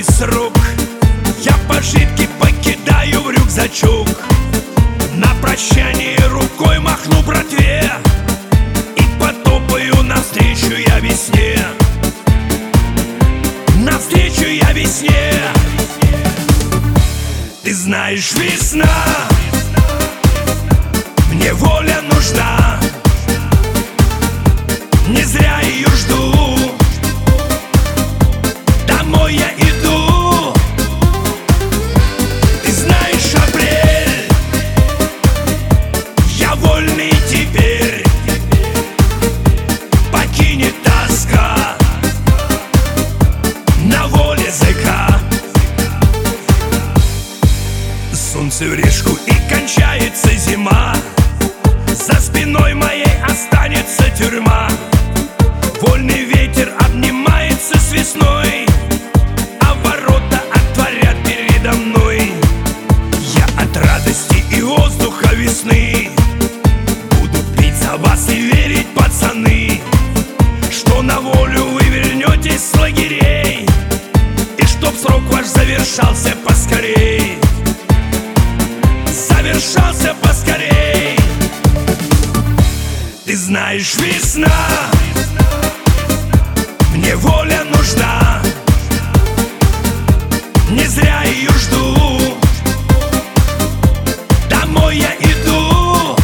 сбиваюсь с рук. Я пожитки покидаю в рюкзачок. На прощание рукой махну братве и потопаю навстречу я весне. Навстречу я весне. Ты знаешь, весна, мне воля нужна. Не зря ее жду. Домой я иду. Ты знаешь, апрель, я вольный теперь. Покинет тоска, на воле зыка. Солнце в решку и кончается зима. За спиной моей останется тюрьма. Вольный ветер обнимается с весной, а ворота отворят передо мной. Я от радости и воздуха весны буду пить за вас и верить, пацаны, что на волю вы вернетесь с лагерей, и чтоб срок ваш завершался поскорей. Завершался поскорей. Ты знаешь, весна, мне воля нужна. Не зря ее жду. Домой я иду.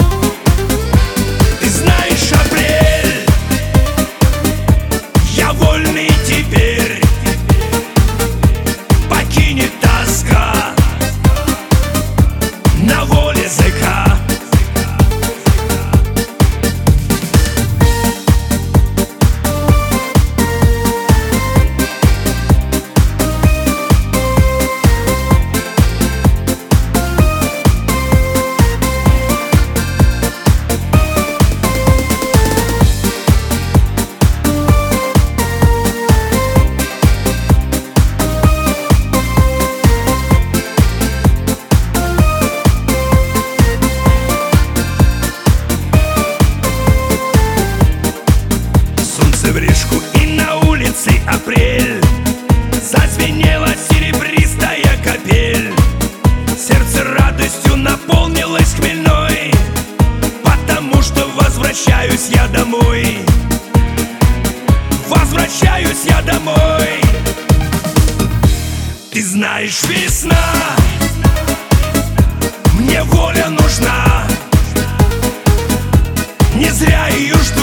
Ты знаешь, апрель, я вольный теперь. Покинет тоска, на воле зыка. В решку и на улице апрель. Зазвенела серебристая капель. Сердце радостью наполнилось хмельной, потому что возвращаюсь я домой. Возвращаюсь я домой. Ты знаешь, весна, мне воля нужна. Не зря ее жду.